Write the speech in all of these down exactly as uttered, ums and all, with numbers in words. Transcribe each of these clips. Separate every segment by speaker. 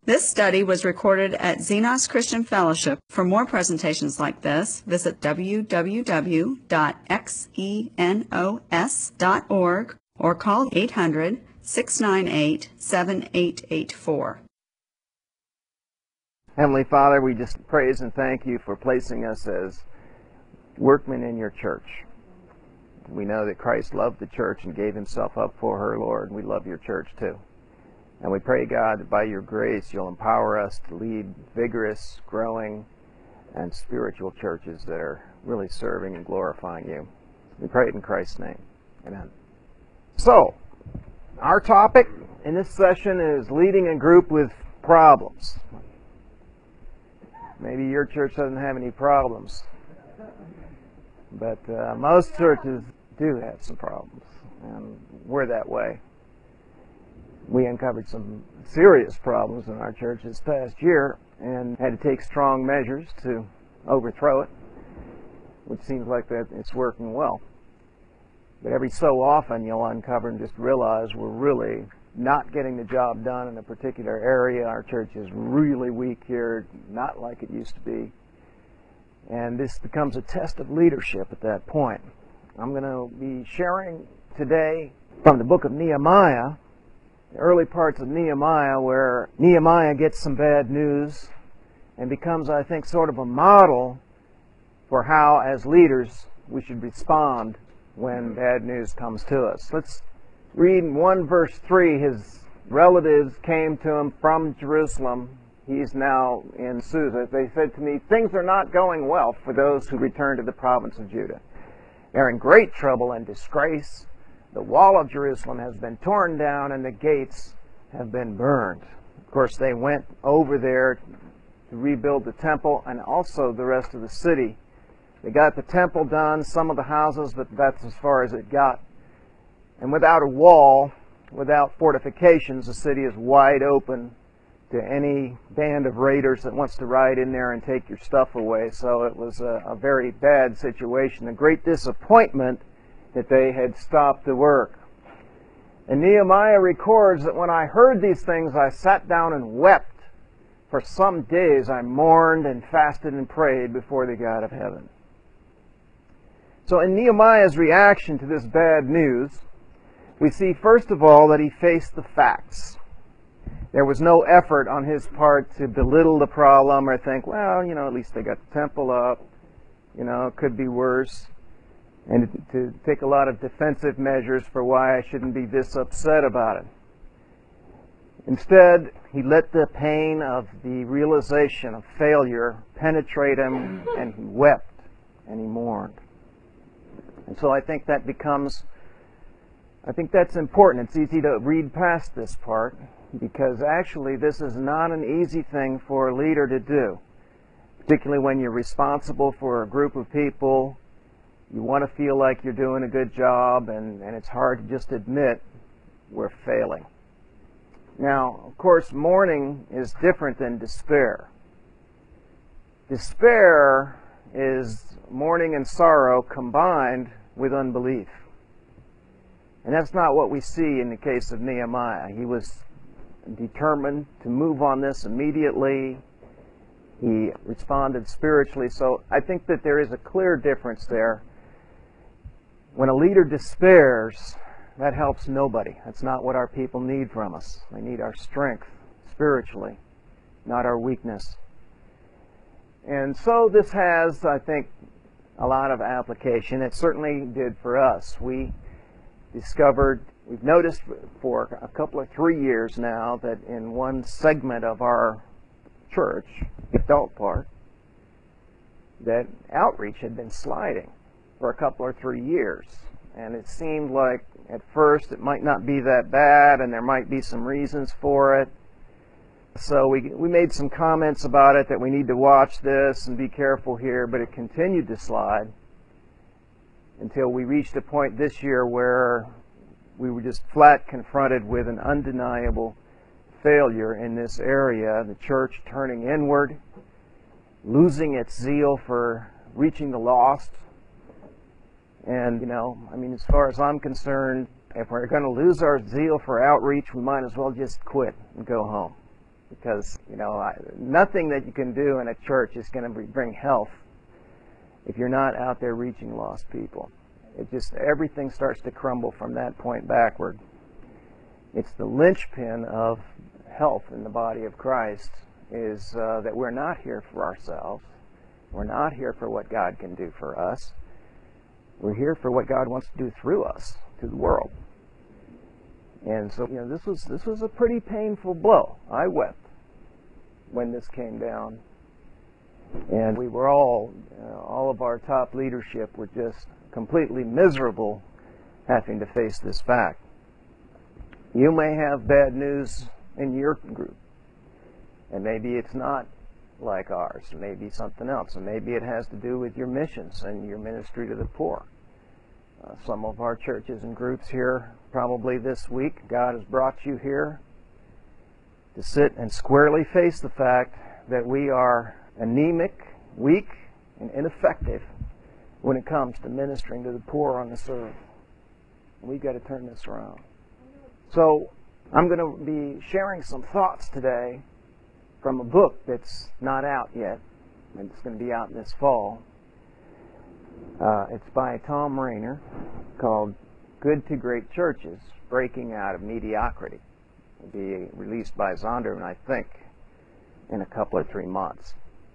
Speaker 1: This study was recorded at Xenos Christian Fellowship. For more presentations like this, visit w w w dot xenos dot org or call eight hundred, six nine eight, seven eight eight four.
Speaker 2: Heavenly Father, we just praise and thank you for placing us as workmen in your church. We know that Christ loved the church and gave himself up for her, Lord. We love your church too. And we pray, God, that by your grace you'll empower us to lead vigorous, growing, and spiritual churches that are really serving and glorifying you. We pray it in Christ's name. Amen. So, our topic in this session is leading a group with problems. Maybe your church doesn't have any problems, but uh, most churches do have some problems, and we're that way. We uncovered some serious problems in our church this past year and had to take strong measures to overthrow it, which seems like that it's working well. But every so often you'll uncover and just realize we're really not getting the job done in a particular area. Our church is really weak here, not like it used to be. And this becomes a test of leadership at that point. I'm going to be sharing today from the book of Nehemiah, the early parts of Nehemiah, where Nehemiah gets some bad news and becomes, I think, sort of a model for how, as leaders, we should respond when bad news comes to us. Let's read in one verse three. His relatives came to him from Jerusalem. He's now in Susa. They said to me, "Things are not going well for those who return to the province of Judah. They're in great trouble and disgrace. The wall of Jerusalem has been torn down and the gates have been burned." Of course, they went over there to rebuild the temple and also the rest of the city. They got the temple done, some of the houses, but that's as far as it got. And without a wall, without fortifications, the city is wide open to any band of raiders that wants to ride in there and take your stuff away. So it was a, a very bad situation, a great disappointment that they had stopped the work. And Nehemiah records that when I heard these things, I sat down and wept. For some days I mourned and fasted and prayed before the God of heaven. So in Nehemiah's reaction to this bad news, we see first of all that he faced the facts. There was no effort on his part to belittle the problem or think, well, you know, at least they got the temple up, you know, it could be worse, and to take a lot of defensive measures for why I shouldn't be this upset about it. Instead, he let the pain of the realization of failure penetrate him, and he wept and he mourned. And so I think that becomes, I think that's important. It's easy to read past this part, because actually this is not an easy thing for a leader to do, particularly when you're responsible for a group of people. You want to feel like you're doing a good job, and, and it's hard to just admit we're failing. Now, of course, mourning is different than despair. Despair is mourning and sorrow combined with unbelief. And that's not what we see in the case of Nehemiah. He was determined to move on this immediately. He responded spiritually. So I think that there is a clear difference there. When a leader despairs, that helps nobody. That's not what our people need from us. They need our strength spiritually, not our weakness. And so this has, I think, a lot of application. It certainly did for us. We discovered, we've noticed for a couple of three years now that in one segment of our church, the adult part, that outreach had been sliding for a couple or three years. And it seemed like at first it might not be that bad and there might be some reasons for it. So we we made some comments about it that we need to watch this and be careful here, but it continued to slide until we reached a point this year where we were just flat confronted with an undeniable failure in this area, the church turning inward, losing its zeal for reaching the lost. And, you know, I mean, as far as I'm concerned, if we're going to lose our zeal for outreach, we might as well just quit and go home. because, you know, I, nothing that you can do in a church is going to bring health if you're not out there reaching lost people. It just, everything starts to crumble from that point backward. It's the linchpin of health in the body of Christ, is uh, that we're not here for ourselves. We're not here for what God can do for us. We're here for what God wants to do through us to the world. And so, you know, this was this was a pretty painful blow. I wept when this came down, and we were all, uh, all of our top leadership were just completely miserable having to face this fact. You may have bad news in your group, and maybe it's not like ours, maybe something else, and maybe it has to do with your missions and your ministry to the poor. Uh, some of our churches and groups here, probably this week, God has brought you here to sit and squarely face the fact that we are anemic, weak, and ineffective when it comes to ministering to the poor on this earth. We've got to turn this around. So I'm going to be sharing some thoughts today from a book that's not out yet. It's going to be out this fall. Uh, it's by Thom Rainer, called Good to Great Churches, Breaking Out of Mediocrity. It'll be released by Zondervan, I think, in a couple or three months.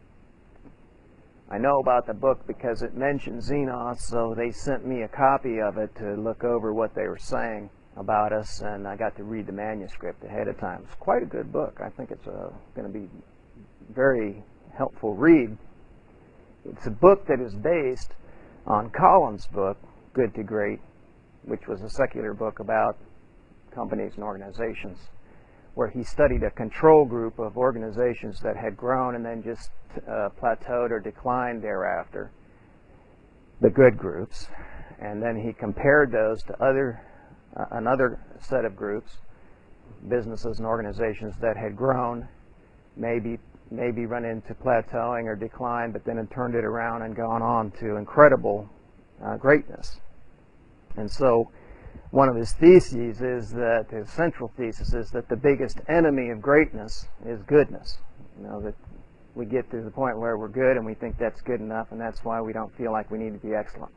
Speaker 2: I know about the book because it mentions Xenos, so they sent me a copy of it to look over what they were saying about us, and I got to read the manuscript ahead of time. It's quite a good book. I think it's going to be a very helpful read. It's a book that is based on Collins' book, Good to Great, which was a secular book about companies and organizations, where he studied a control group of organizations that had grown and then just uh, plateaued or declined thereafter, the good groups, and then he compared those to other uh, another set of groups, businesses and organizations that had grown, maybe maybe run into plateauing or decline, but then had turned it around and gone on to incredible uh, greatness. And so one of his theses is that, his central thesis is that the biggest enemy of greatness is goodness. You know, that we get to the point where we're good and we think that's good enough, and that's why we don't feel like we need to be excellent.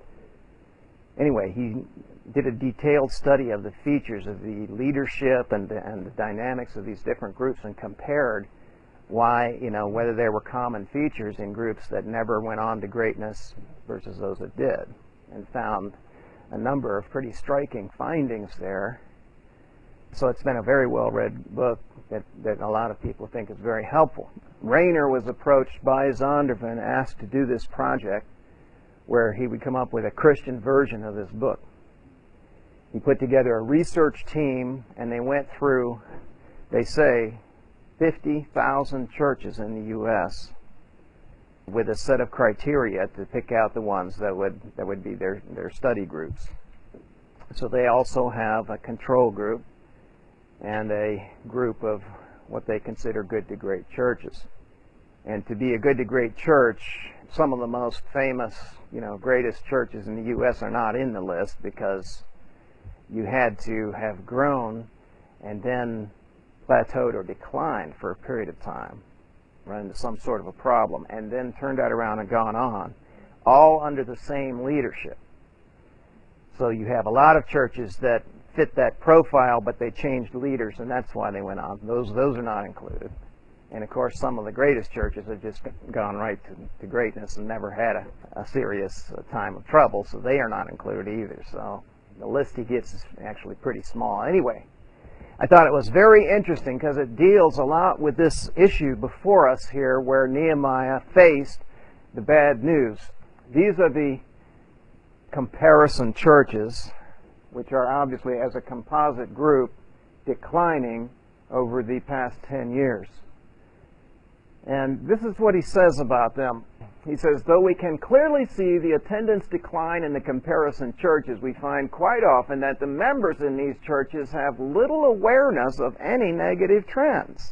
Speaker 2: Anyway, he did a detailed study of the features of the leadership and the, and the dynamics of these different groups, and compared why, you know, whether there were common features in groups that never went on to greatness versus those that did, and found a number of pretty striking findings there. So it's been a very well-read book that, that a lot of people think is very helpful. Rainer was approached by Zondervan, asked to do this project where he would come up with a Christian version of this book. He put together a research team, and they went through, they say, fifty thousand churches in the U S with a set of criteria to pick out the ones that would that would be their, their study groups. So they also have a control group and a group of what they consider good to great churches. And to be a good to great church, some of the most famous, you know, greatest churches in the U S are not in the list, because you had to have grown and then plateaued or declined for a period of time, run into some sort of a problem, and then turned that around and gone on, all under the same leadership. So you have a lot of churches that fit that profile, but they changed leaders, and that's why they went on. Those those are not included. And of course, some of the greatest churches have just gone right to, to greatness and never had a, a serious uh, time of trouble, so they are not included either. So the list he gets is actually pretty small. Anyway, I thought it was very interesting because it deals a lot with this issue before us here, where Nehemiah faced the bad news. These are the comparison churches, which are obviously, as a composite group, declining over the past ten years. And this is what he says about them. He says, though we can clearly see the attendance decline in the comparison churches, we find quite often that the members in these churches have little awareness of any negative trends.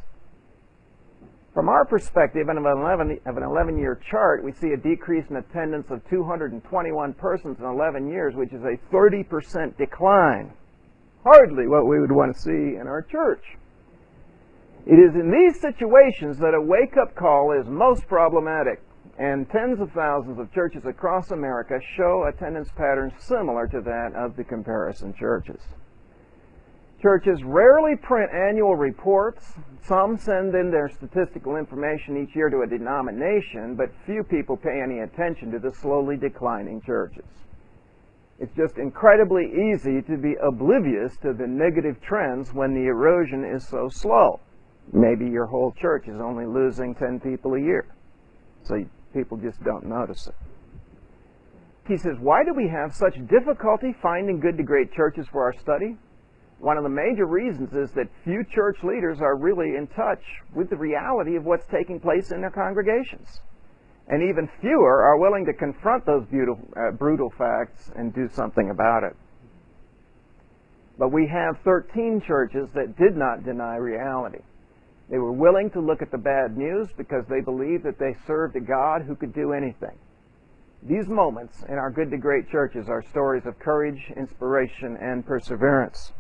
Speaker 2: From our perspective, of an eleven-year chart, we see a decrease in attendance of two hundred twenty-one persons in eleven years, which is a thirty percent decline. Hardly what we would want to see in our church. It is in these situations that a wake-up call is most problematic, and tens of thousands of churches across America show attendance patterns similar to that of the comparison churches. Churches rarely print annual reports. Some send in their statistical information each year to a denomination, but few people pay any attention to the slowly declining churches. It's just incredibly easy to be oblivious to the negative trends when the erosion is so slow. Maybe your whole church is only losing ten people a year, so people just don't notice it. He says, why do we have such difficulty finding good to great churches for our study? One of the major reasons is that few church leaders are really in touch with the reality of what's taking place in their congregations. And even fewer are willing to confront those beautiful, uh, brutal facts and do something about it. But we have thirteen churches that did not deny reality. They were willing to look at the bad news because they believed that they served a God who could do anything. These moments in our good to great churches are stories of courage, inspiration, and perseverance.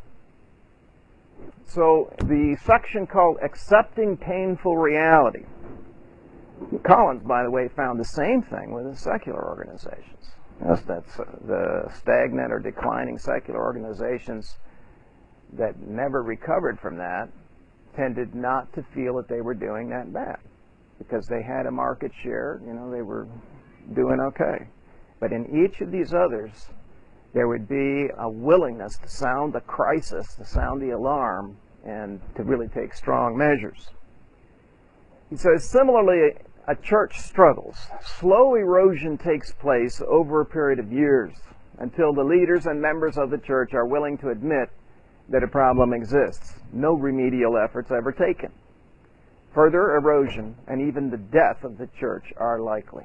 Speaker 2: So the section called Accepting Painful Reality. Collins, by the way, found the same thing with the secular organizations. That's, that's uh, the stagnant or declining secular organizations that never recovered from that tended not to feel that they were doing that bad because they had a market share, you know, they were doing okay. But in each of these others, there would be a willingness to sound the crisis, to sound the alarm, and to really take strong measures. He says, similarly, a church struggles. Slow erosion takes place over a period of years until the leaders and members of the church are willing to admit that a problem exists. No remedial efforts ever taken. Further erosion and even the death of the church are likely.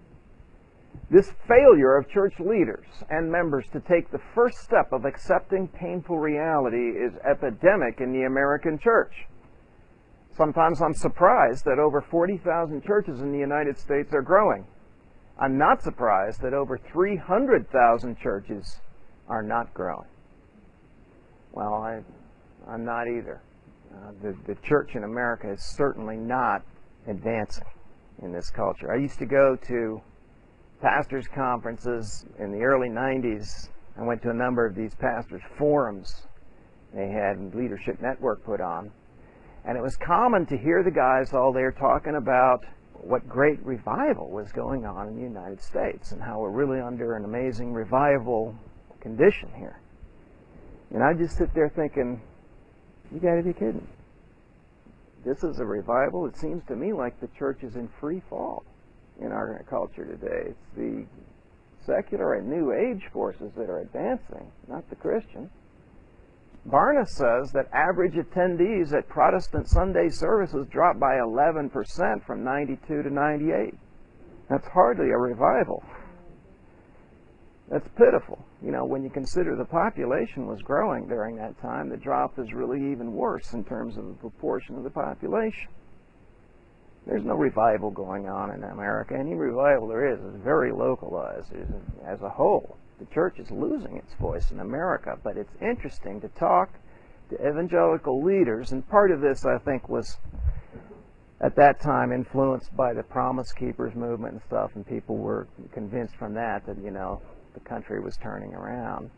Speaker 2: This failure of church leaders and members to take the first step of accepting painful reality is epidemic in the American church. Sometimes I'm surprised that over forty thousand churches in the United States are growing. I'm not surprised that over three hundred thousand churches are not growing. Well, I, I'm not either. Uh, the, the church in America is certainly not advancing in this culture. I used to go to pastors' conferences in the early nineties. I went to a number of these pastors' forums they had Leadership Network put on. And it was common to hear the guys all there talking about what great revival was going on in the United States and how we're really under an amazing revival condition here. And I just sit there thinking, you got to be kidding. This is a revival. It seems to me like the church is in free fall in our culture today. It's the secular and New Age forces that are advancing, not the Christian. Barna says that average attendees at Protestant Sunday services dropped by eleven percent from ninety-two to ninety-eight. That's hardly a revival. That's pitiful. You know, when you consider the population was growing during that time, the drop is really even worse in terms of the proportion of the population. There's no revival going on in America. Any revival there is is very localized as a whole. The church is losing its voice in America, but it's interesting to talk to evangelical leaders, and part of this, I think, was at that time influenced by the Promise Keepers movement and stuff, and people were convinced from that that, you know, the country was turning around.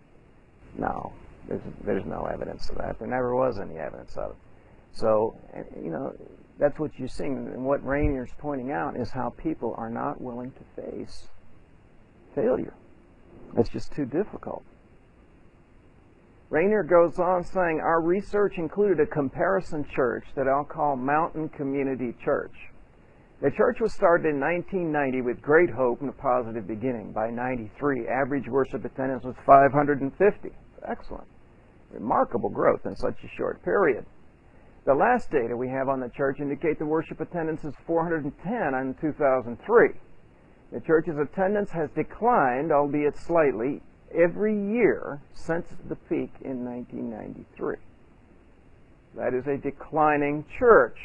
Speaker 2: No, there's, there's no evidence of that. There never was any evidence of it. So, you know, that's what you're seeing. And what Rainier's pointing out is how people are not willing to face failure. It's just too difficult. Rainier goes on saying, our research included a comparison church that I'll call Mountain Community Church. The church was started in nineteen ninety with great hope and a positive beginning. By ninety-three, average worship attendance was five hundred fifty. Excellent. Remarkable growth in such a short period. The last data we have on the church indicate the worship attendance is four hundred ten in two thousand three. The church's attendance has declined, albeit slightly, every year since the peak in nineteen ninety-three. That is a declining church.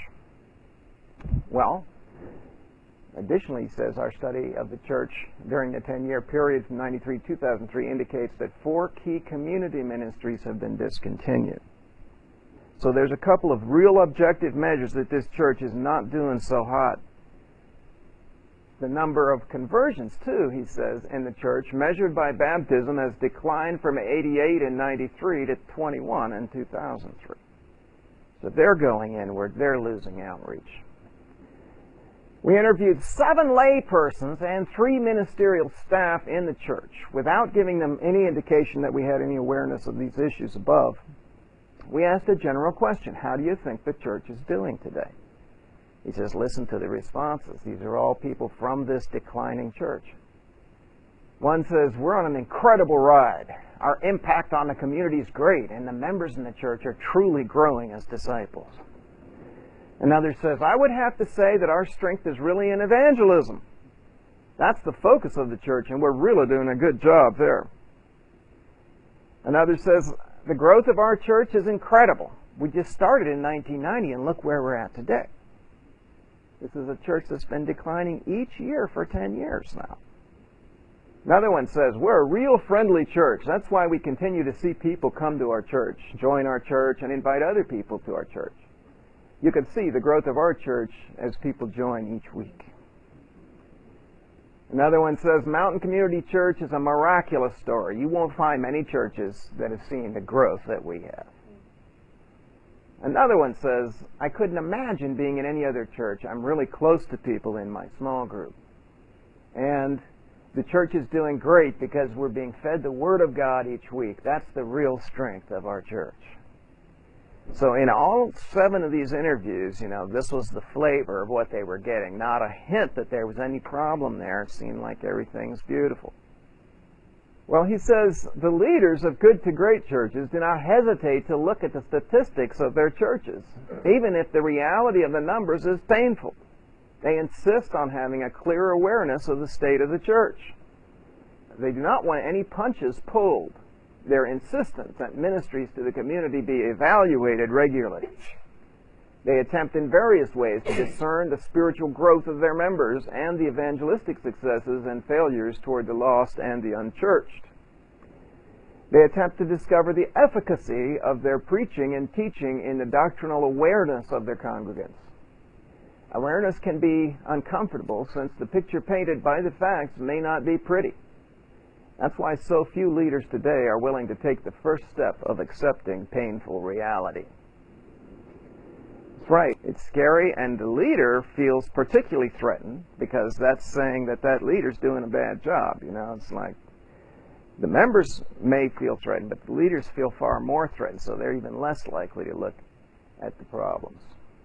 Speaker 2: Well, additionally, he says, our study of the church during the ten-year period from ninety-three to two thousand three indicates that four key community ministries have been discontinued. So there's a couple of real objective measures that this church is not doing so hot. The number of conversions, too, he says, in the church, measured by baptism, has declined from eighty-eight in ninety-three to twenty-one in two thousand three. So they're going inward. They're losing outreach. We interviewed seven lay persons and three ministerial staff in the church without giving them any indication that we had any awareness of these issues above. We asked a general question: how do you think the church is doing today? He says, listen to the responses. These are all people from this declining church. One says, we're on an incredible ride. Our impact on the community is great, and the members in the church are truly growing as disciples. Another says, I would have to say that our strength is really in evangelism. That's the focus of the church, and we're really doing a good job there. Another says, the growth of our church is incredible. We just started in nineteen ninety, and look where we're at today. This is a church that's been declining each year for ten years now. Another one says, we're a real friendly church. That's why we continue to see people come to our church, join our church, and invite other people to our church. You can see the growth of our church as people join each week. Another one says, Mountain Community Church is a miraculous story. You won't find many churches that have seen the growth that we have. Another one says, I couldn't imagine being in any other church. I'm really close to people in my small group. And the church is doing great because we're being fed the Word of God each week. That's the real strength of our church. So in all seven of these interviews, you know, this was the flavor of what they were getting. Not a hint that there was any problem there. It seemed like everything's beautiful. Well, he says, the leaders of good to great churches do not hesitate to look at the statistics of their churches, even if the reality of the numbers is painful. They insist on having a clear awareness of the state of the church. They do not want any punches pulled. They're insistent that ministries to the community be evaluated regularly. They attempt in various ways to discern the spiritual growth of their members and the evangelistic successes and failures toward the lost and the unchurched. They attempt to discover the efficacy of their preaching and teaching in the doctrinal awareness of their congregants. Awareness can be uncomfortable since the picture painted by the facts may not be pretty. That's why so few leaders today are willing to take the first step of accepting painful reality. That's right. It's scary, and the leader feels particularly threatened because that's saying that that leader's doing a bad job. You know, it's like the members may feel threatened, but the leaders feel far more threatened, so they're even less likely to look at the problems.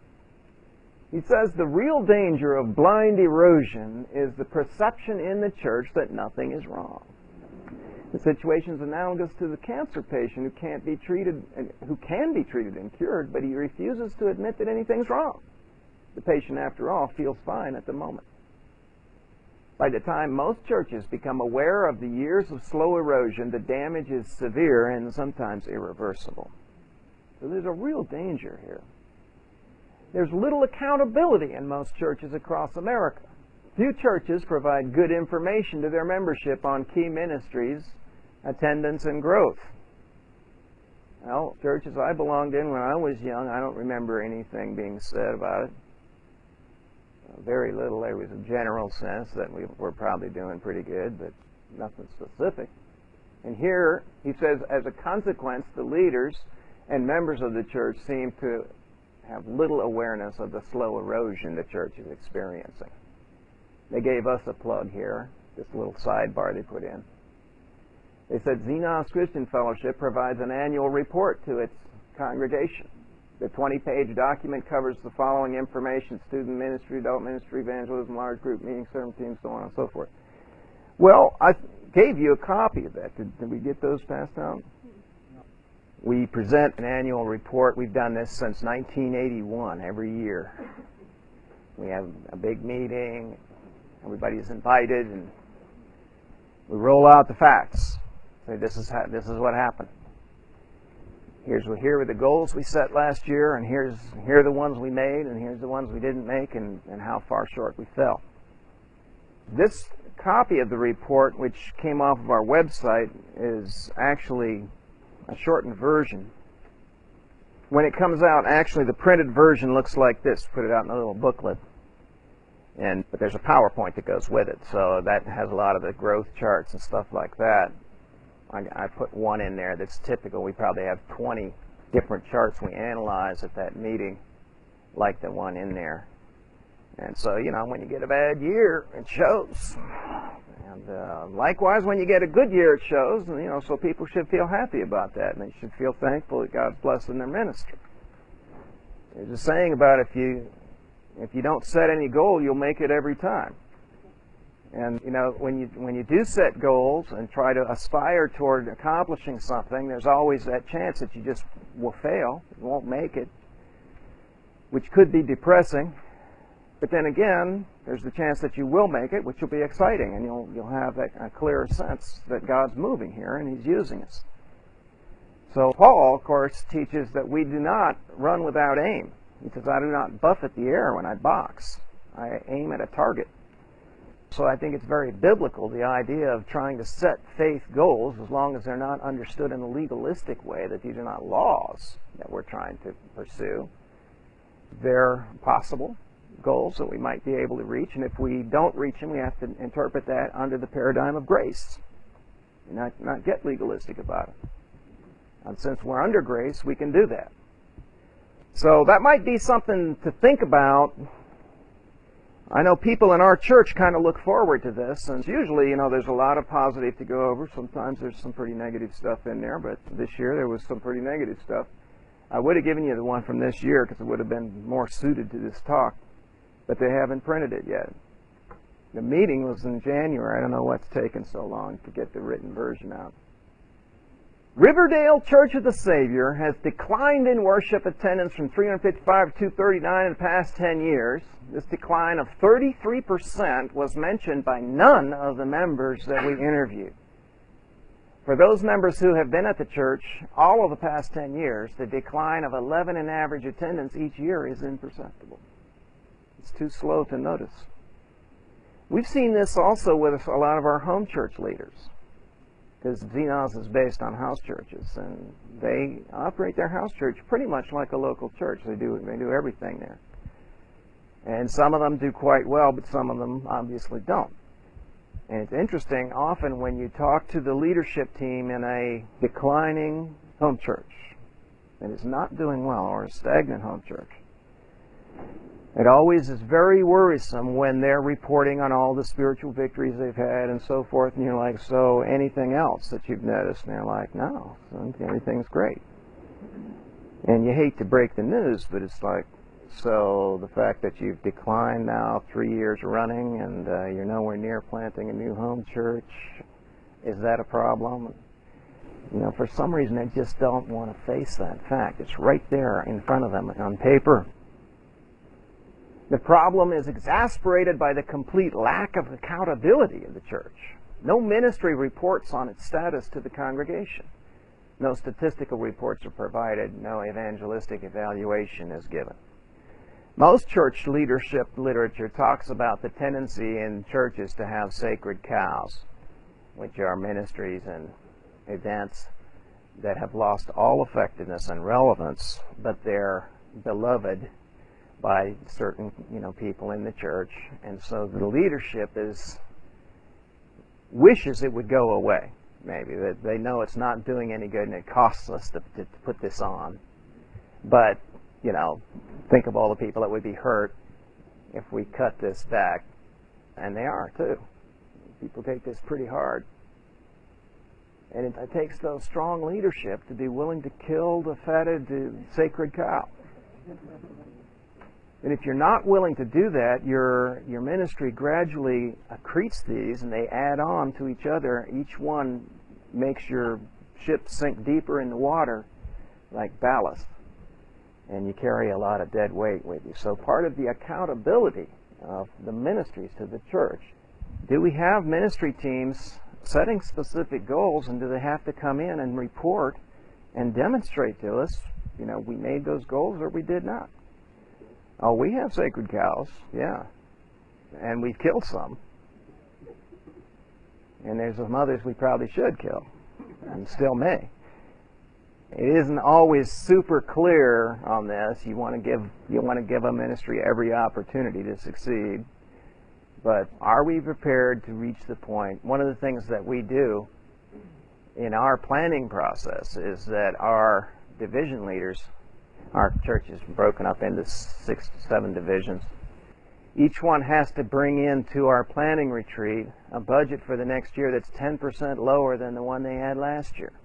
Speaker 2: He says the real danger of blind erosion is the perception in the church that nothing is wrong. The situation is analogous to the cancer patient who can't be treated, who can be treated and cured, but he refuses to admit that anything's wrong. The patient, after all, feels fine at the moment. By the time most churches become aware of the years of slow erosion, the damage is severe and sometimes irreversible. So there's a real danger here. There's little accountability in most churches across America. Few churches provide good information to their membership on key ministries, attendance, and growth. Well, churches I belonged in when I was young, I don't remember anything being said about it. Very little. There was a general sense that we were probably doing pretty good, but nothing specific. And here, he says, as a consequence, the leaders and members of the church seem to have little awareness of the slow erosion the church is experiencing. They gave us a plug here, this little sidebar they put in. They said Xenos Christian Fellowship provides an annual report to its congregation. The twenty-page document covers the following information: student ministry, adult ministry, evangelism, large group meetings, sermon teams, so on and so forth. Well, I gave you a copy of that. Did, did we get those passed out? We present an annual report. We've done this since nineteen eighty-one, every year. We have a big meeting. Everybody is invited, and we roll out the facts. Say, this is how, this is what happened. Here's what here were the goals we set last year, and here's here are the ones we made, and here's the ones we didn't make, and, and how far short we fell. This copy of the report, which came off of our website, is actually a shortened version. when it comes out, actually the printed version looks like this. Put it out in a little booklet. And but there's a PowerPoint that goes with it, so that has a lot of the growth charts and stuff like that. I, I put one in there that's typical. We probably have twenty different charts we analyze at that meeting, like the one in there. And so, you know, when you get a bad year, it shows. And uh, likewise, when you get a good year, it shows. And, you know, so people should feel happy about that, and they should feel thankful that God's blessing their ministry. There's a saying about if you if you don't set any goal, you'll make it every time. And, you know, when you when you do set goals and try to aspire toward accomplishing something, there's always that chance that you just will fail, you won't make it, which could be depressing. But then again, there's the chance that you will make it, which will be exciting, and you'll you'll have that, a clearer sense that God's moving here and He's using us. So Paul, of course, teaches that we do not run without aim. He says, I do not buffet the air when I box. I aim at a target. So I think it's very biblical, the idea of trying to set faith goals, as long as they're not understood in a legalistic way, that these are not laws that we're trying to pursue. They're possible goals that we might be able to reach, and if we don't reach them, we have to interpret that under the paradigm of grace, and not, not get legalistic about it. And since we're under grace, we can do that. So that might be something to think about. I know people in our church kind of look forward to this, and usually, you know, there's a lot of positive to go over. Sometimes there's some pretty negative stuff in there, but this year there was some pretty negative stuff. I would have given you the one from this year because it would have been more suited to this talk, but they haven't printed it yet. The meeting was in January. I don't know what's taken so long to get the written version out. Riverdale Church of the Savior has declined in worship attendance from three hundred fifty-five to two hundred thirty-nine in the past ten years. This decline of thirty-three percent was mentioned by none of the members that we interviewed. For those members who have been at the church all of the past ten years, the decline of eleven in average attendance each year is imperceptible. It's too slow to notice. We've seen this also with a lot of our home church leaders, because Xenos is based on house churches, and they operate their house church pretty much like a local church. They do they do everything there. And some of them do quite well, but some of them obviously don't. And it's interesting, often when you talk to the leadership team in a declining home church that is not doing well, or a stagnant home church, it always is very worrisome when they're reporting on all the spiritual victories they've had and so forth, and you're like, so anything else that you've noticed? And they're like, no, everything's great. And you hate to break the news, but it's like, so the fact that you've declined now three years running and uh, you're nowhere near planting a new home church, is that a problem? You know, for some reason they just don't want to face that fact. It's right there in front of them on paper. The problem is exasperated by the complete lack of accountability of the church. No ministry reports on its status to the congregation. No statistical reports are provided. No evangelistic evaluation is given. Most church leadership literature talks about the tendency in churches to have sacred cows, which are ministries and events that have lost all effectiveness and relevance, but they're beloved by certain, you know, people in the church, and so the leadership is wishes it would go away. Maybe that they know it's not doing any good, and it costs us to, to put this on. But you know, think of all the people that would be hurt if we cut this back, and they are too. People take this pretty hard, and it, it takes those strong leadership to be willing to kill the fatted, the sacred cow. And if you're not willing to do that, your your ministry gradually accretes these, and they add on to each other. Each one makes your ship sink deeper in the water like ballast, and you carry a lot of dead weight with you. So part of the accountability of the ministries to the church, do we have ministry teams setting specific goals, and do they have to come in and report and demonstrate to us, you know, we made those goals or we did not? Oh, we have sacred cows, yeah, and we've killed some. And there's some others we probably should kill, and still may. It isn't always super clear on this. You want to give you want to give a ministry every opportunity to succeed. But are we prepared to reach the point? One of the things that we do in our planning process is that our division leaders, our church is broken up into six to seven divisions. Each one has to bring into our planning retreat a budget for the next year that's ten percent lower than the one they had last year,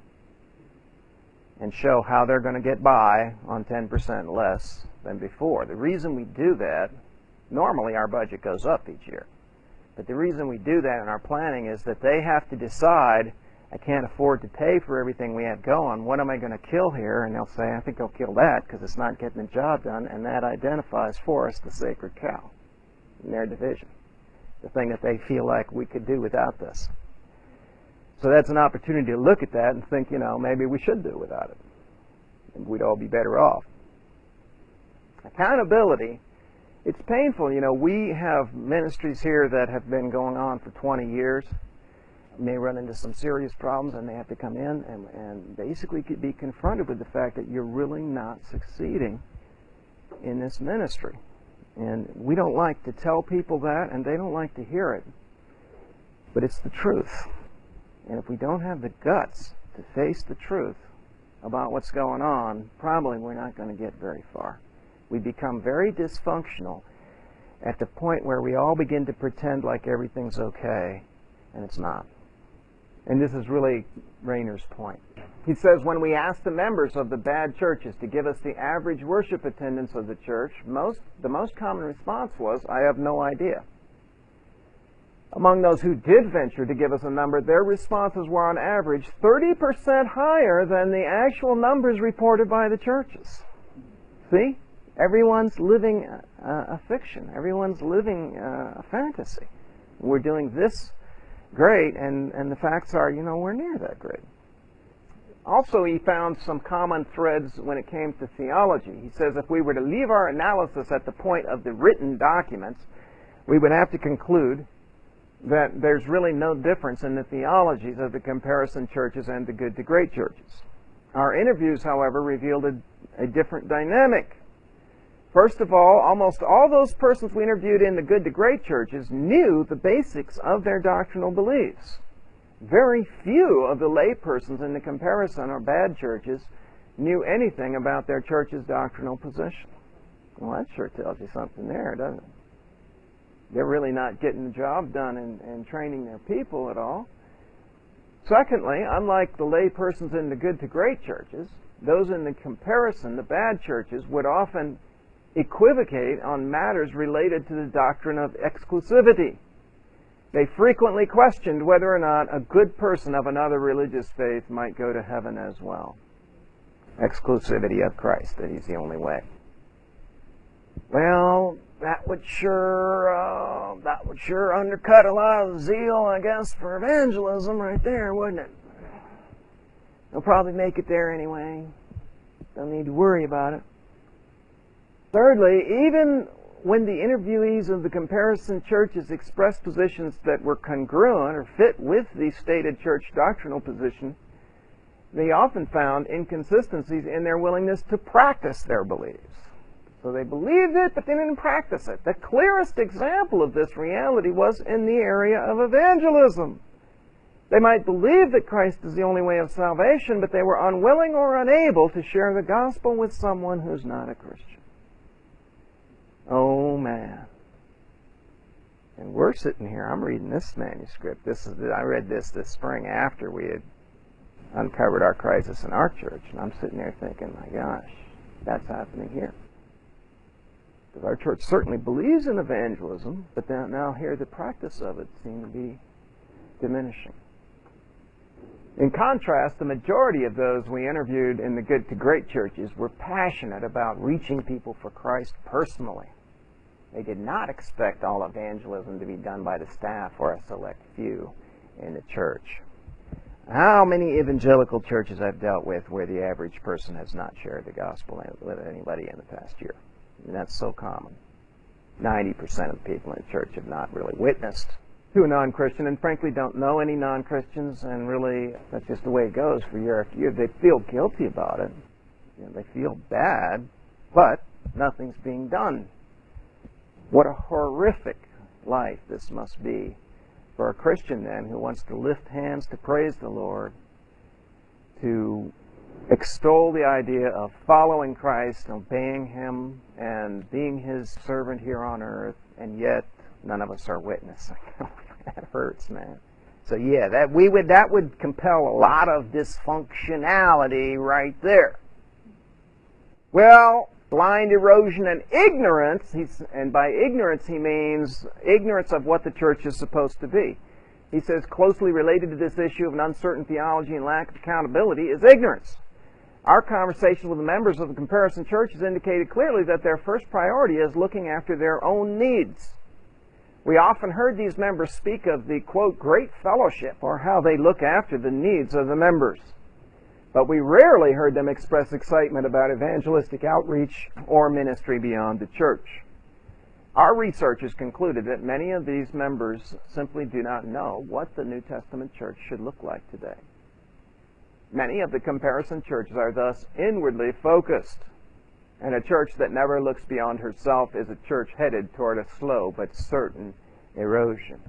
Speaker 2: and show how they're going to get by on ten percent less than before. The reason we do that, normally our budget goes up each year, but the reason we do that in our planning is that they have to decide, I can't afford to pay for everything we have going, what am I going to kill here? And they'll say, I think I'll kill that because it's not getting the job done, and that identifies for us the sacred cow in their division, the thing that they feel like we could do without this. So that's an opportunity to look at that and think, you know, maybe we should do without it. And we'd all be better off. Accountability, it's painful. You know, we have ministries here that have been going on for twenty years, may run into some serious problems, and they have to come in and, and basically could be confronted with the fact that you're really not succeeding in this ministry. And we don't like to tell people that, and they don't like to hear it. But it's the truth. And if we don't have the guts to face the truth about what's going on, probably we're not going to get very far. We become very dysfunctional at the point where we all begin to pretend like everything's okay, and it's not. And this is really Rainer's point. He says, when we ask the members of the bad churches to give us the average worship attendance of the church, most, the most common response was, I have no idea. Among those who did venture to give us a number, their responses were on average thirty percent higher than the actual numbers reported by the churches. See? Everyone's living a, a fiction. Everyone's living a fantasy. We're doing this great, and, and the facts are, you know, we're near that great. Also, he found some common threads when it came to theology. He says if we were to leave our analysis at the point of the written documents, we would have to conclude that there's really no difference in the theologies of the comparison churches and the good to great churches. Our interviews, however, revealed a, a different dynamic. First of all, almost all those persons we interviewed in the good to great churches knew the basics of their doctrinal beliefs. Very few of the lay persons in the comparison or bad churches knew anything about their church's doctrinal position. Well, that sure tells you something there, doesn't it? They're really not getting the job done in, in training their people at all. Secondly, unlike the lay persons in the good to great churches, those in the comparison, the bad churches, would often equivocate on matters related to the doctrine of exclusivity. They frequently questioned whether or not a good person of another religious faith might go to heaven as well. Exclusivity of Christ, that He's the only way. Well, that would sure uh, that would sure undercut a lot of zeal, I guess, for evangelism right there, wouldn't it? They'll probably make it there anyway. Don't need to worry about it. Thirdly, even when the interviewees of the comparison churches expressed positions that were congruent or fit with the stated church doctrinal position, they often found inconsistencies in their willingness to practice their beliefs. So they believed it, but they didn't practice it. The clearest example of this reality was in the area of evangelism. They might believe that Christ is the only way of salvation, but they were unwilling or unable to share the gospel with someone who's not a Christian. Oh, man. And we're sitting here, I'm reading this manuscript. This is I read this this spring after we had uncovered our crisis in our church, and I'm sitting there thinking, my gosh, that's happening here. Because our church certainly believes in evangelism, but then now here the practice of it seems to be diminishing. In contrast, the majority of those we interviewed in the good to great churches were passionate about reaching people for Christ personally. They did not expect all evangelism to be done by the staff or a select few in the church. How many evangelical churches I've dealt with where the average person has not shared the gospel with anybody in the past year? I mean, that's so common. ninety percent of the people in the church have not really witnessed to a non-Christian, and frankly don't know any non-Christians, and really that's just the way it goes for year after year. They feel guilty about it. You know, they feel bad, but nothing's being done. What a horrific life this must be for a Christian then who wants to lift hands to praise the Lord, to extol the idea of following Christ, obeying Him, and being His servant here on earth, and yet none of us are witnessing. That hurts, man. So yeah, that we would that would compel a lot of dysfunctionality right there. Well, blind erosion and ignorance, he's, and by ignorance he means ignorance of what the church is supposed to be. He says closely related to this issue of an uncertain theology and lack of accountability is ignorance. Our conversation with the members of the Comparison Church has indicated clearly that their first priority is looking after their own needs. We often heard these members speak of the, quote, great fellowship, or how they look after the needs of the members. But we rarely heard them express excitement about evangelistic outreach or ministry beyond the church. Our research has concluded that many of these members simply do not know what the New Testament church should look like today. Many of the comparison churches are thus inwardly focused, and a church that never looks beyond herself is a church headed toward a slow but certain erosion.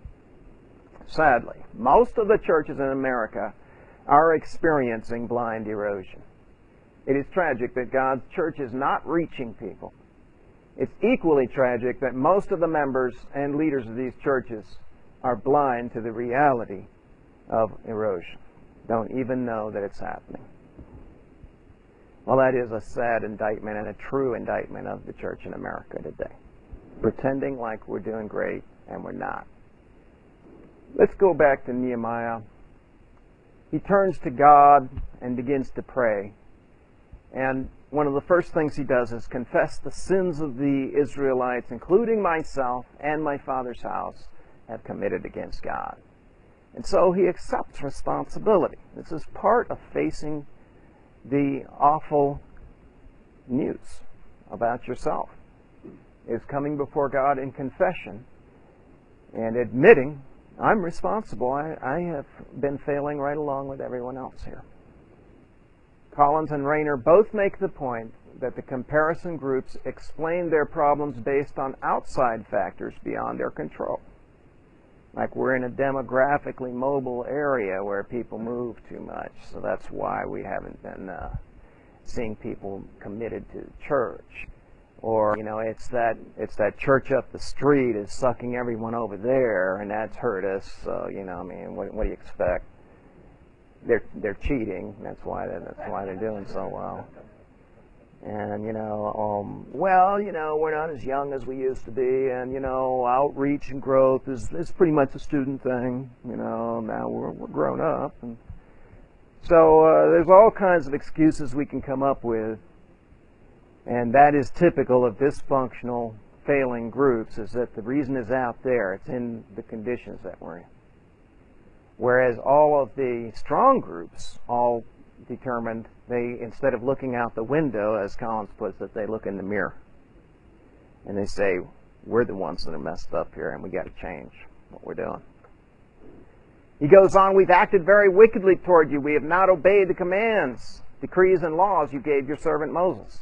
Speaker 2: Sadly, most of the churches in America are experiencing blind erosion. It is tragic that God's church is not reaching people. It's equally tragic that most of the members and leaders of these churches are blind to the reality of erosion. Don't even know that it's happening. Well, that is a sad indictment and a true indictment of the church in America today. Pretending like we're doing great, and we're not. Let's go back to Nehemiah. He turns to God and begins to pray. And one of the first things he does is confess the sins of the Israelites, including myself and my father's house, have committed against God. And so he accepts responsibility. This is part of facing the awful news about yourself, is coming before God in confession and admitting, I'm responsible. I, I have been failing right along with everyone else here. Collins and Rayner both make the point that the comparison groups explain their problems based on outside factors beyond their control. Like we're in a demographically mobile area where people move too much, so that's why we haven't been uh, seeing people committed to church. Or, you know, it's that it's that church up the street is sucking everyone over there, and that's hurt us. So, you know, I mean, what, what do you expect? They're they're cheating. That's why they're, that's why they're doing so well. And, you know, um, well, you know, we're not as young as we used to be, and, you know, outreach and growth is, is pretty much a student thing. You know, now we're, we're grown up. And so uh, there's all kinds of excuses we can come up with, and that is typical of dysfunctional, failing groups, is that the reason is out there. It's in the conditions that we're in. Whereas all of the strong groups, all determined, they, instead of looking out the window, as Collins puts it, they look in the mirror. And they say, we're the ones that are messed up here, and we got to change what we're doing. He goes on, we've acted very wickedly toward you. We have not obeyed the commands, decrees, and laws you gave your servant Moses.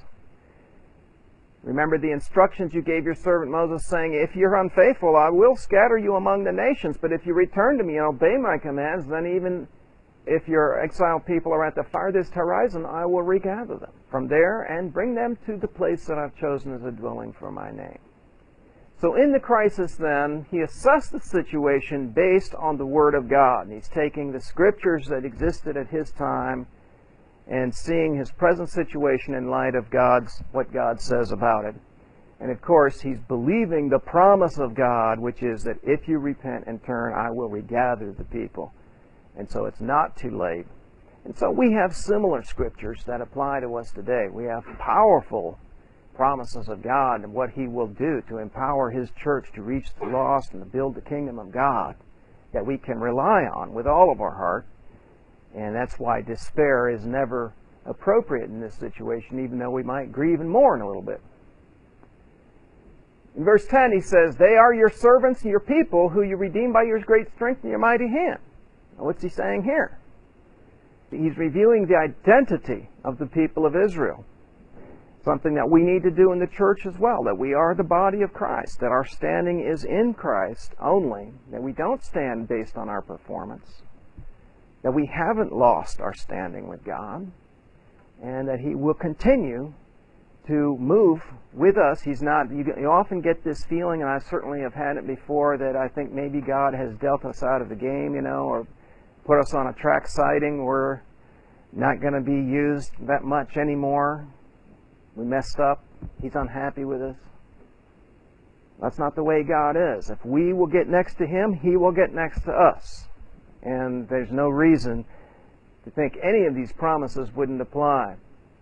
Speaker 2: Remember the instructions you gave your servant Moses, saying, if you're unfaithful, I will scatter you among the nations. But if you return to me and obey my commands, then even if your exiled people are at the farthest horizon, I will regather them from there and bring them to the place that I've chosen as a dwelling for my name. So in the crisis then, he assessed the situation based on the Word of God. He's taking the scriptures that existed at his time and seeing his present situation in light of God's what God says about it. And of course, he's believing the promise of God, which is that if you repent and turn, I will regather the people. And so it's not too late. And so we have similar scriptures that apply to us today. We have powerful promises of God and what he will do to empower his church to reach the lost and to build the kingdom of God that we can rely on with all of our heart. And that's why despair is never appropriate in this situation, even though we might grieve and mourn a little bit. In verse ten, he says, they are your servants and your people who you redeemed by your great strength and your mighty hand. Now, what's he saying here? He's revealing the identity of the people of Israel. Something that we need to do in the church as well, that we are the body of Christ, that our standing is in Christ only, that we don't stand based on our performance, that we haven't lost our standing with God, and that He will continue to move with us. He's not, you, you often get this feeling, and I certainly have had it before, that I think maybe God has dealt us out of the game, you know, or put us on a track siding. We're not going to be used that much anymore. We messed up. He's unhappy with us. That's not the way God is. If we will get next to Him, He will get next to us. And there's no reason to think any of these promises wouldn't apply.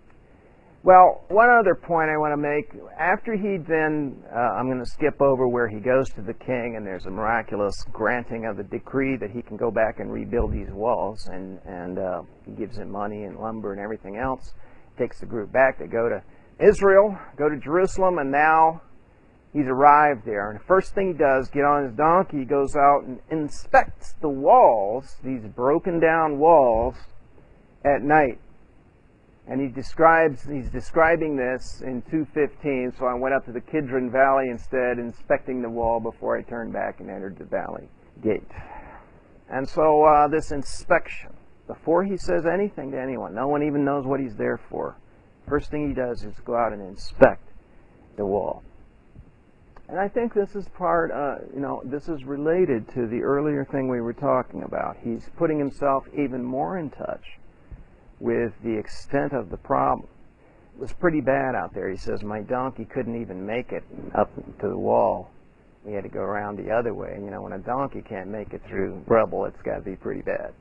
Speaker 2: Well, one other point I want to make. After he then, uh, I'm going to skip over where he goes to the king, and there's a miraculous granting of the decree that he can go back and rebuild these walls, and, and uh, he gives him money and lumber and everything else. Takes the group back. They go to Israel, go to Jerusalem, and now he's arrived there. And the first thing he does, get on his donkey, he goes out and inspects the walls, these broken down walls, at night. And he describes, he's describing this in two fifteen, so I went up to the Kidron Valley instead, inspecting the wall before I turned back and entered the valley gate. And so uh, this inspection, before he says anything to anyone, no one even knows what he's there for. First thing he does is go out and inspect the wall. And I think this is part, uh, you know, this is related to the earlier thing we were talking about. He's putting himself even more in touch with the extent of the problem. It was pretty bad out there. He says, my donkey couldn't even make it up to the wall. We had to go around the other way. And, you know, when a donkey can't make it through rubble, it's got to be pretty bad.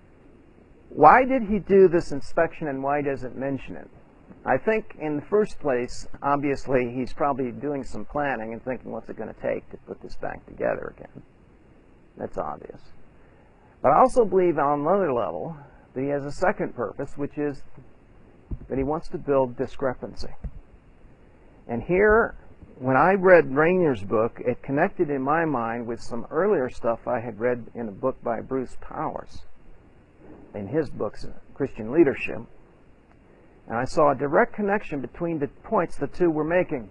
Speaker 2: Why did he do this inspection, and why does it mention it? I think, in the first place, obviously, he's probably doing some planning and thinking, what's it going to take to put this back together again? That's obvious. But I also believe, on another level, that he has a second purpose, which is that he wants to build discrepancy. And here, when I read Rainer's book, it connected in my mind with some earlier stuff I had read in a book by Bruce Powers, in his books, Christian Leadership. And I saw a direct connection between the points the two were making.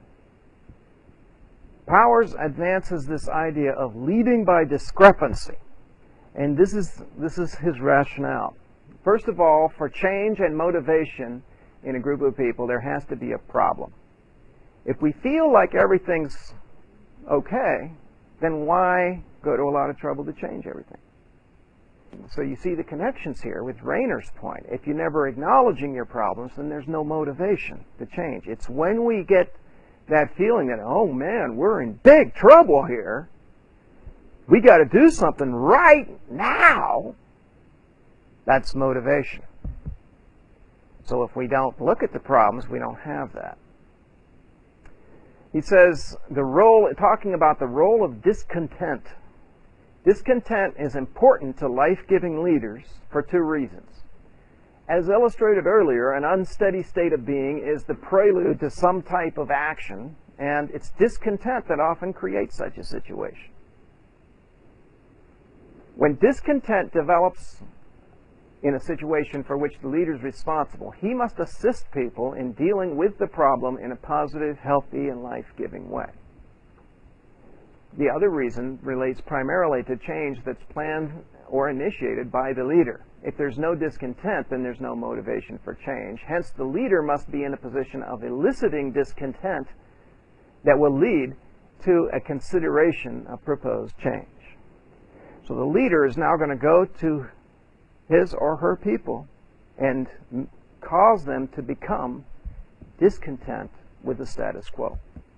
Speaker 2: Powers advances this idea of leading by discrepancy. And this is, this is his rationale. First of all, for change and motivation in a group of people, there has to be a problem. If we feel like everything's okay, then why go to a lot of trouble to change everything? So you see the connections here with Rainer's point. If you're never acknowledging your problems, then there's no motivation to change. It's when we get that feeling that, oh man, we're in big trouble here, we got to do something right now, that's motivation. So if we don't look at the problems, we don't have that. He says, the role, talking about the role of discontent. Discontent is important to life-giving leaders for two reasons. As illustrated earlier, an unsteady state of being is the prelude to some type of action, and it's discontent that often creates such a situation. When discontent develops in a situation for which the leader is responsible, he must assist people in dealing with the problem in a positive, healthy, and life-giving way. The other reason relates primarily to change that's planned or initiated by the leader. If there's no discontent, then there's no motivation for change. Hence, the leader must be in a position of eliciting discontent that will lead to a consideration of proposed change. So the leader is now going to go to his or her people and cause them to become discontent with the status quo.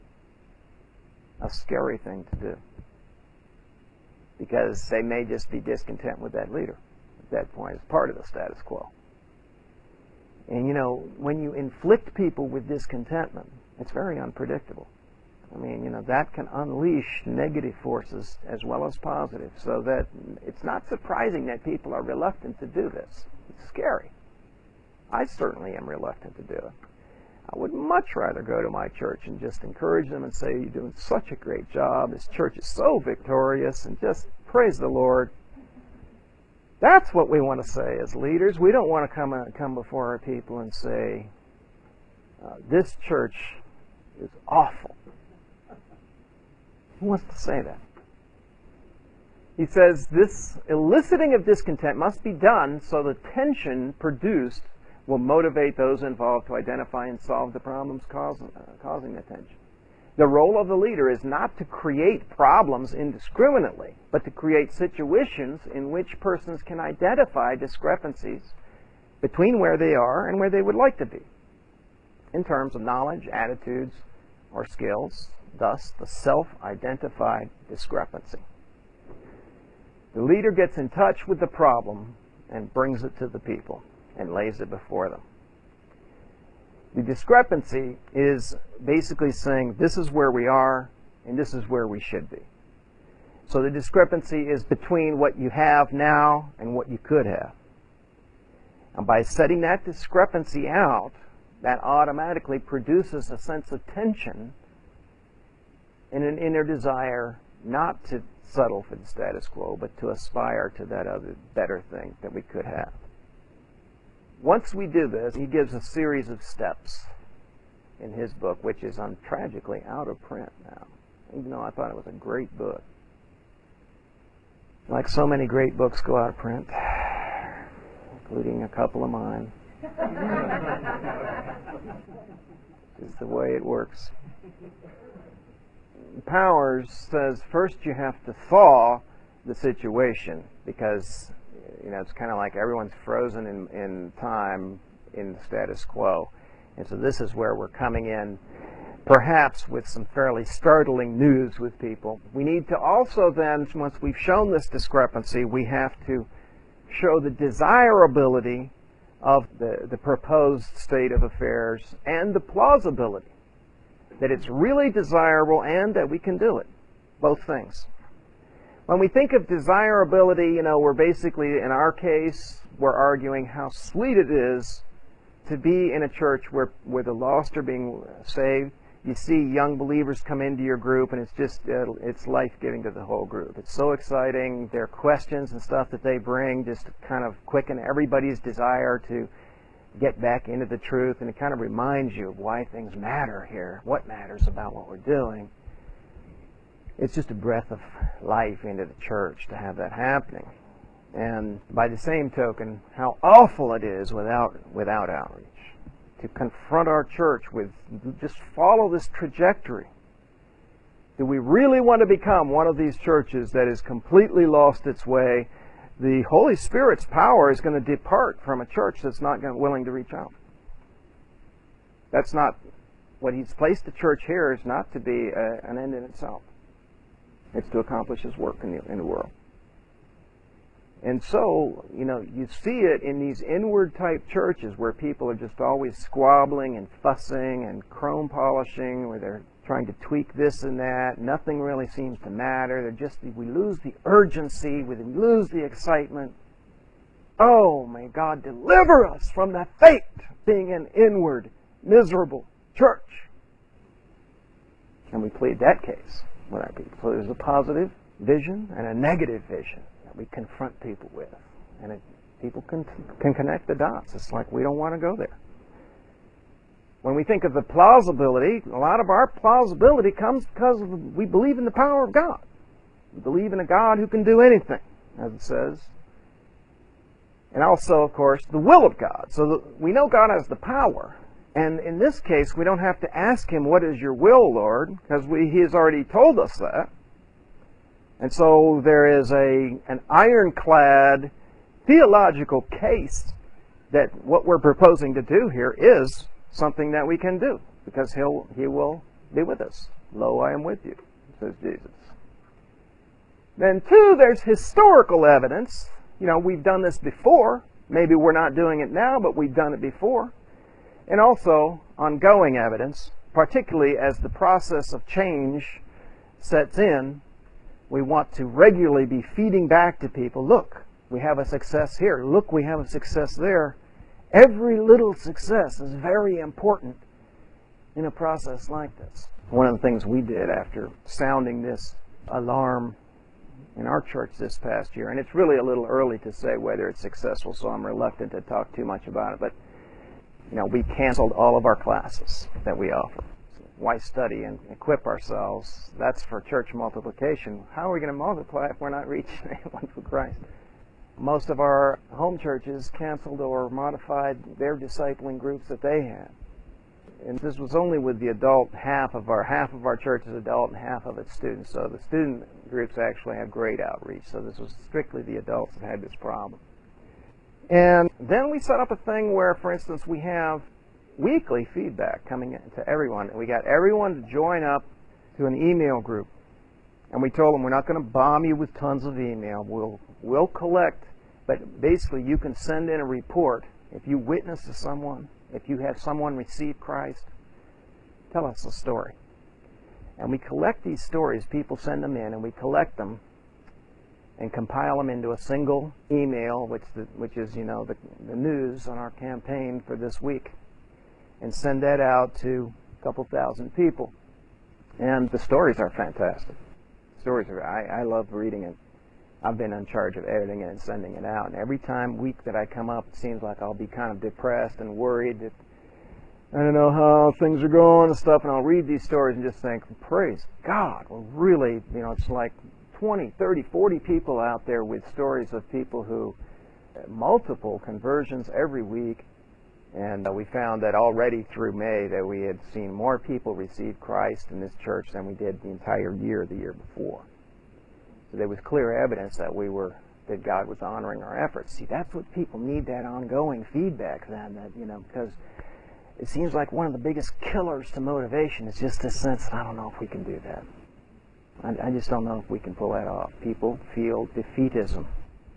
Speaker 2: A scary thing to do, because they may just be discontent with that leader at that point as part of the status quo. And you know, when you inflict people with discontentment, it's very unpredictable. I mean, you know, that can unleash negative forces as well as positive, so that it's not surprising that people are reluctant to do this. It's scary. I certainly am reluctant to do it. I would much rather go to my church and just encourage them and say, you're doing such a great job. This church is so victorious, and just praise the Lord. That's what we want to say as leaders. We don't want to come come before our people and say, uh, this church is awful. Who wants to say that? He says, this eliciting of discontent must be done so the tension produced will motivate those involved to identify and solve the problems causing, uh, causing the tension. The role of the leader is not to create problems indiscriminately, but to create situations in which persons can identify discrepancies between where they are and where they would like to be, in terms of knowledge, attitudes, or skills, thus the self-identified discrepancy. The leader gets in touch with the problem and brings it to the people and lays it before them. The discrepancy is basically saying this is where we are and this is where we should be. So the discrepancy is between what you have now and what you could have. And by setting that discrepancy out, that automatically produces a sense of tension and an inner desire not to settle for the status quo, but to aspire to that other better thing that we could have. Once we do this, he gives a series of steps in his book, which is um, tragically out of print now, even though I thought it was a great book. Like so many great books go out of print, including a couple of mine. It's the way it works. Powers says first you have to thaw the situation, because you know it's kind of like everyone's frozen in, in time in the status quo. And so this is where we're coming in, perhaps with some fairly startling news with people. We need to also then, once we've shown this discrepancy, we have to show the desirability of the, the proposed state of affairs and the plausibility, that it's really desirable and that we can do it. Both things. When we think of desirability, you know, we're basically, in our case, we're arguing how sweet it is to be in a church where, where the lost are being saved. You see young believers come into your group, and it's just, uh, it's life-giving to the whole group. It's so exciting. Their questions and stuff that they bring just kind of quicken everybody's desire to get back into the truth, and it kind of reminds you of why things matter here, what matters about what we're doing. It's just a breath of life into the church to have that happening. And by the same token, how awful it is without without outreach. To confront our church with, just follow this trajectory. Do we really want to become one of these churches that has completely lost its way? The Holy Spirit's power is going to depart from a church that's not going, willing to reach out. That's not what He's placed the church here, is not to be a, an end in itself. It's to accomplish His work in the, in the world. And so, you know, you see it in these inward type churches where people are just always squabbling and fussing and chrome polishing, where they're trying to tweak this and that. Nothing really seems to matter. They're just, we lose the urgency, we lose the excitement. Oh, may God deliver us from the fate of being an inward, miserable church. And we plead that case with our people. So there's a positive vision and a negative vision that we confront people with. And it, people can, can connect the dots. It's like we don't want to go there. When we think of the plausibility, a lot of our plausibility comes because of, we believe in the power of God. We believe in a God who can do anything, as it says. And also, of course, the will of God. So the, we know God has the power. And in this case, we don't have to ask Him, what is your will, Lord? Because we, He has already told us that. And so there is a an ironclad theological case that what we're proposing to do here is something that we can do, because he'll, He will be with us. Lo, I am with you, says Jesus. Then two, there's historical evidence. You know, we've done this before. Maybe we're not doing it now, but we've done it before. And also ongoing evidence, particularly as the process of change sets in. We want to regularly be feeding back to people, look, we have a success here. Look, we have a success there. Every little success is very important in a process like this. One of the things we did after sounding this alarm in our church this past year, and it's really a little early to say whether it's successful, so I'm reluctant to talk too much about it, but you know, we canceled all of our classes that we offer. Why study and equip ourselves? That's for church multiplication. How are we going to multiply if we're not reaching anyone for Christ? Most of our home churches canceled or modified their discipling groups that they had. And this was only with the adult half of our half of our church is adult and half of its students. So the student groups actually have great outreach. So this was strictly the adults that had this problem. And then we set up a thing where, for instance, we have weekly feedback coming in to everyone. We got everyone to join up to an email group. And we told them we're not going to bomb you with tons of email. We'll, we'll collect, but basically you can send in a report. If you witness to someone, if you have someone receive Christ, tell us a story. And we collect these stories. People send them in, and we collect them and compile them into a single email, which the, which is, you know, the, the news on our campaign for this week, and send that out to a couple thousand people. And the stories are fantastic. Stories are, I, I love reading it. I've been in charge of editing it and sending it out. And every time week that I come up, it seems like I'll be kind of depressed and worried that I don't know how things are going and stuff. And I'll read these stories and just think, praise God, we're really, you know, it's like twenty, thirty, forty people out there with stories of people who, multiple conversions every week. And uh, we found that already through May that we had seen more people receive Christ in this church than we did the entire year the year before. So there was clear evidence that we were, that God was honoring our efforts. See, that's what people need, that ongoing feedback then, that, you know, because it seems like one of the biggest killers to motivation is just this sense, I don't know if we can do that. I, I just don't know if we can pull that off. People feel defeatism.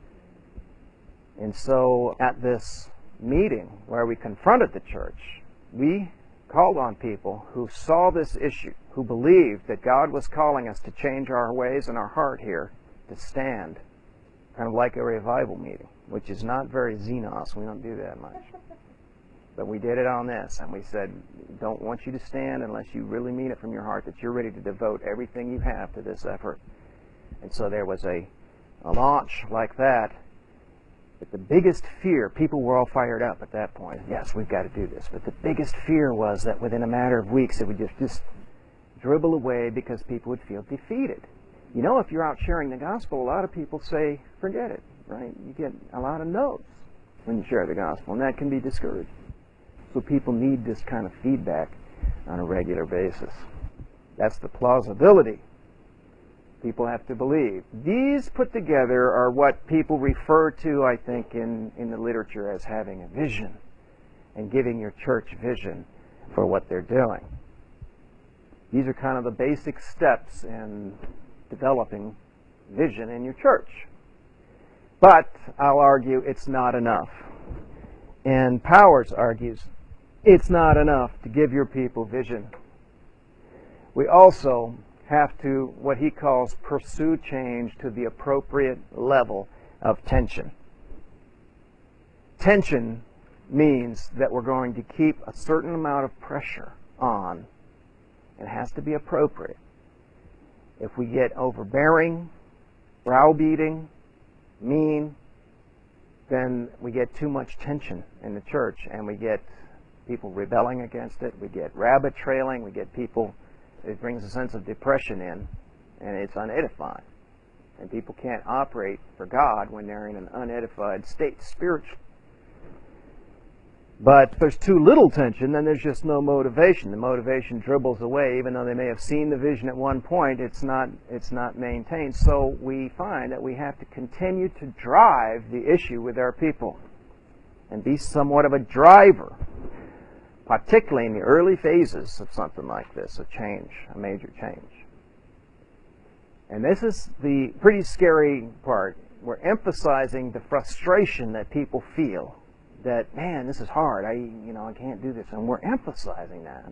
Speaker 2: And so at this meeting where we confronted the church, we called on people who saw this issue, who believed that God was calling us to change our ways and our heart here, to stand, kind of like a revival meeting, which is not very Xenos. We don't do that much. But we did it on this, and we said, don't want you to stand unless you really mean it from your heart, that you're ready to devote everything you have to this effort. And so there was a, a launch like that. But the biggest fear, people were all fired up at that point. Yes, we've got to do this. But the biggest fear was that within a matter of weeks, it would just, just dribble away because people would feel defeated. You know, if you're out sharing the gospel, a lot of people say, forget it, right? You get a lot of no's when you share the gospel, and that can be discouraging. So people need this kind of feedback on a regular basis. That's the plausibility. People have to believe. These put together are what people refer to, I think, in, in the literature as having a vision and giving your church vision for what they're doing. These are kind of the basic steps in developing vision in your church. But I'll argue it's not enough. And Powers argues it's not enough to give your people vision. We also have to, what he calls, pursue change to the appropriate level of tension. Tension means that we're going to keep a certain amount of pressure on. It has to be appropriate. If we get overbearing, browbeating, mean, then we get too much tension in the church, and we get people rebelling against it. We get rabbit trailing. We get people, it brings a sense of depression in, and it's unedifying. And people can't operate for God when they're in an unedified state spiritually. But if there's too little tension, then there's just no motivation. The motivation dribbles away, even though they may have seen the vision at one point, it's not, it's not maintained. So we find that we have to continue to drive the issue with our people and be somewhat of a driver, particularly in the early phases of something like this, a change, a major change. And this is the pretty scary part. We're emphasizing the frustration that people feel. That, man, this is hard. I, you know, I can't do this. And we're emphasizing that.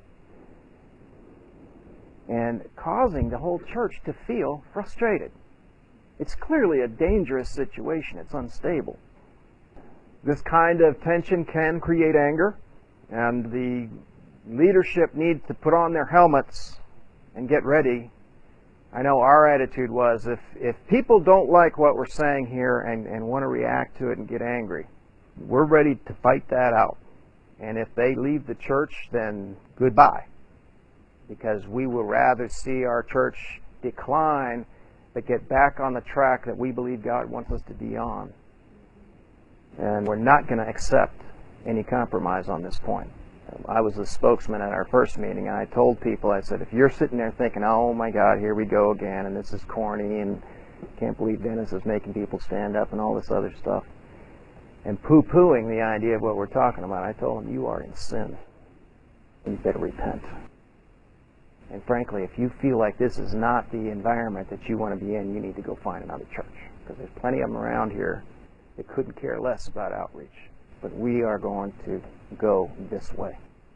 Speaker 2: And causing the whole church to feel frustrated. It's clearly a dangerous situation. It's unstable. This kind of tension can create anger. And the leadership needs to put on their helmets and get ready, I know our attitude was, if, if people don't like what we're saying here and, and want to react to it and get angry, we're ready to fight that out. And if they leave the church, then goodbye. Because we will rather see our church decline but get back on the track that we believe God wants us to be on. And we're not going to accept any compromise on this point. I was a spokesman at our first meeting, and I told people, I said, if you're sitting there thinking, oh my God, here we go again, and this is corny, and can't believe Dennis is making people stand up and all this other stuff, and poo-pooing the idea of what we're talking about, I told them, you are in sin. You better repent. And frankly, if you feel like this is not the environment that you want to be in, you need to go find another church. Because there's plenty of them around here that couldn't care less about outreach. But we are going to go this way.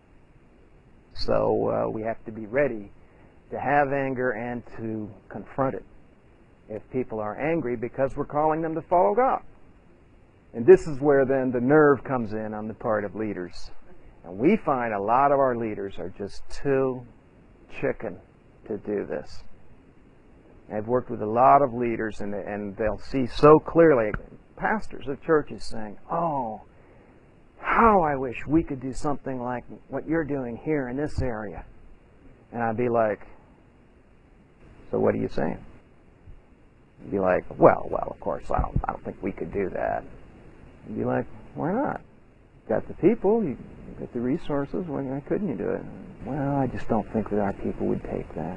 Speaker 2: So uh, we have to be ready to have anger and to confront it if people are angry because we're calling them to follow God. And this is where then the nerve comes in on the part of leaders. And we find a lot of our leaders are just too chicken to do this. I've worked with a lot of leaders, and, and they'll see so clearly, pastors of churches saying, oh, how I wish we could do something like what you're doing here in this area. And I'd be like, so what are you saying? You'd be like, well, well, of course, I don't, I don't think we could do that. You'd be like, why not? You've got the people, you've got the resources, why couldn't you do it? Well, I just don't think that our people would take that.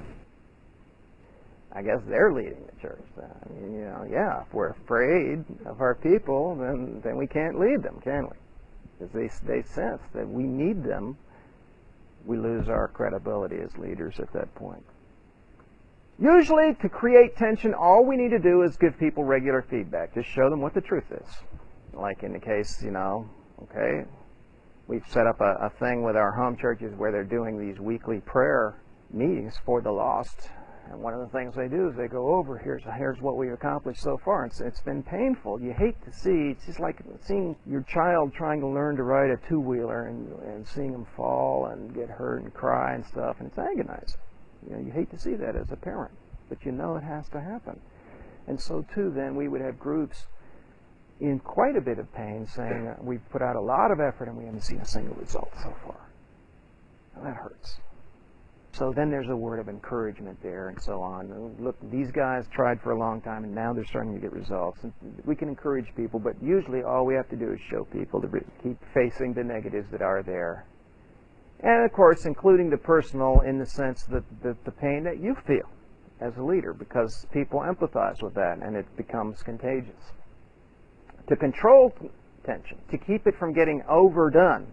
Speaker 2: I guess they're leading the church then. I mean, you know, yeah, if we're afraid of our people, then, then we can't lead them, can we? Because they, they sense that we need them, we lose our credibility as leaders at that point. Usually, to create tension, all we need to do is give people regular feedback. Just show them what the truth is. Like in the case, you know, okay, we've set up a, a thing with our home churches where they're doing these weekly prayer meetings for the lost. And one of the things they do is they go over, here's here's what we've accomplished so far. It's, it's been painful. You hate to see, it's just like seeing your child trying to learn to ride a two-wheeler and, and seeing them fall and get hurt and cry and stuff, and it's agonizing. You know, you hate to see that as a parent, but you know it has to happen. And so too, then, we would have groups in quite a bit of pain saying, uh, we've put out a lot of effort and we haven't seen a single result so far. Well, that hurts. So then there's a word of encouragement there and so on. Look, these guys tried for a long time and now they're starting to get results. And we can encourage people, but usually all we have to do is show people to keep facing the negatives that are there. And of course, including the personal in the sense that the, the pain that you feel as a leader, because people empathize with that and it becomes contagious. To control tension, to keep it from getting overdone,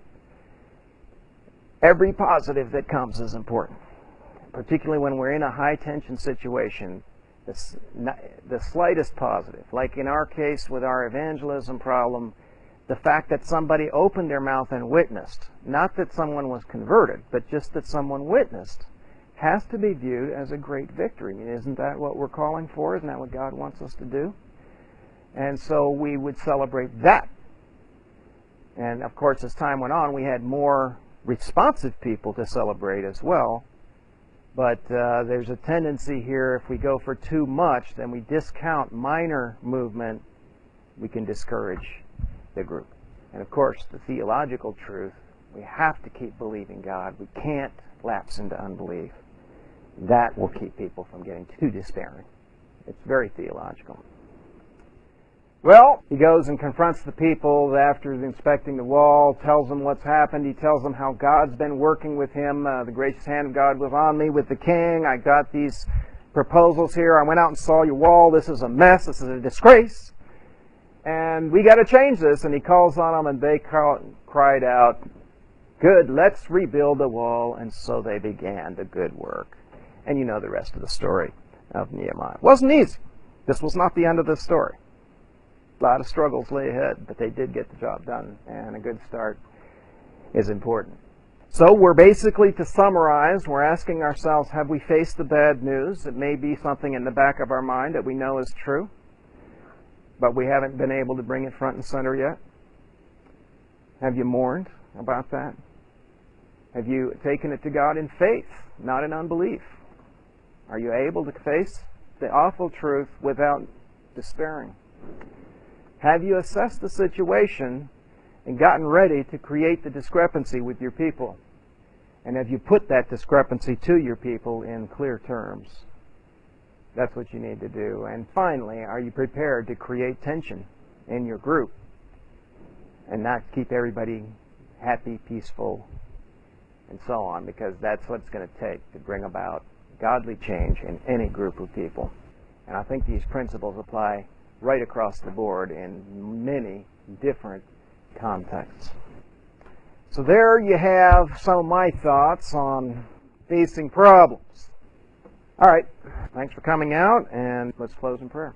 Speaker 2: every positive that comes is important. Particularly when we're in a high-tension situation, the, the slightest positive, like in our case with our evangelism problem, the fact that somebody opened their mouth and witnessed, not that someone was converted, but just that someone witnessed, has to be viewed as a great victory. I mean, isn't that what we're calling for? Isn't that what God wants us to do? And so we would celebrate that. And of course, as time went on, we had more responsive people to celebrate as well. But uh, there's a tendency here, if we go for too much, then we discount minor movement, we can discourage the group. And of course, the theological truth, we have to keep believing God. We can't lapse into unbelief. That will keep people from getting too despairing. It's very theological. Well, he goes and confronts the people after inspecting the wall, tells them what's happened. He tells them how God's been working with him. Uh, the gracious hand of God was on me with the king. I got these proposals here. I went out and saw your wall. This is a mess. This is a disgrace. And we got to change this. And he calls on them, and they call, cried out, good, let's rebuild the wall. And so they began the good work. And you know the rest of the story of Nehemiah. It wasn't easy. This was not the end of the story. A lot of struggles lay ahead, but they did get the job done, and a good start is important. So we're basically, to summarize, we're asking ourselves, have we faced the bad news? It may be something in the back of our mind that we know is true, but we haven't been able to bring it front and center yet. Have you mourned about that? Have you taken it to God in faith, not in unbelief? Are you able to face the awful truth without despairing? Have you assessed the situation and gotten ready to create the discrepancy with your people? And have you put that discrepancy to your people in clear terms? That's what you need to do. And finally, are you prepared to create tension in your group and not keep everybody happy, peaceful, and so on? Because that's what it's going to take to bring about godly change in any group of people. And I think these principles apply right across the board in many different contexts. So there you have some of my thoughts on facing problems. All right, thanks for coming out, and let's close in prayer.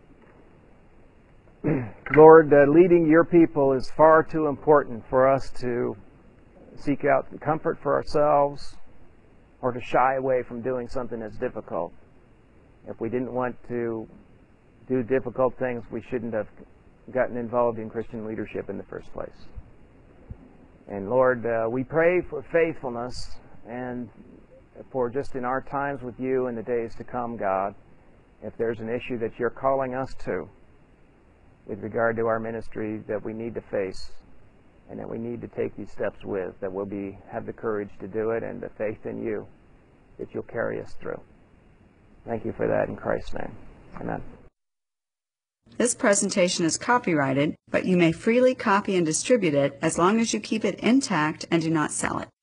Speaker 2: Lord, uh, leading your people is far too important for us to seek out comfort for ourselves or to shy away from doing something that's difficult. If we didn't want to do difficult things, we shouldn't have gotten involved in Christian leadership in the first place. And Lord, uh, we pray for faithfulness and for just in our times with you in the days to come, God, if there's an issue that you're calling us to with regard to our ministry that we need to face and that we need to take these steps with, that we'll be have the courage to do it and the faith in you that you'll carry us through. Thank you for that in Christ's name. Amen.
Speaker 1: This presentation is copyrighted, but you may freely copy and distribute it as long as you keep it intact and do not sell it.